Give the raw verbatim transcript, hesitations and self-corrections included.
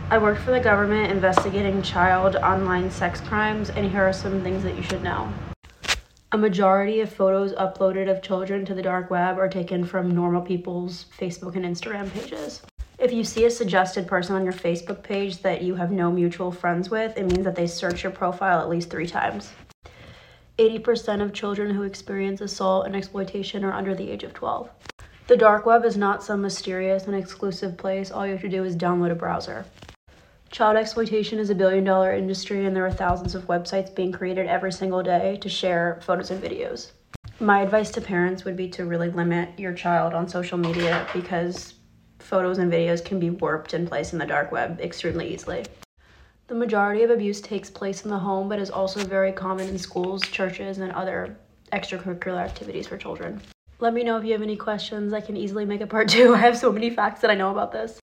I worked for the government investigating child online sex crimes, and here are some things that you should know. A majority of photos uploaded of children to the dark web are taken from normal people's Facebook and Instagram pages. If you see a suggested person on your Facebook page that you have no mutual friends with, it means that they searched your profile at least three times. eighty percent of children who experience assault and exploitation are under the age of twelve. The dark web is not some mysterious and exclusive place. All you have to do is download a browser. Child exploitation is a billion dollar industry, and there are thousands of websites being created every single day to share photos and videos. My advice to parents would be to really limit your child on social media because photos and videos can be warped and placed in the dark web extremely easily. The majority of abuse takes place in the home, but is also very common in schools, churches, and other extracurricular activities for children. Let me know if you have any questions. I can easily make a part two. I have so many facts that I know about this.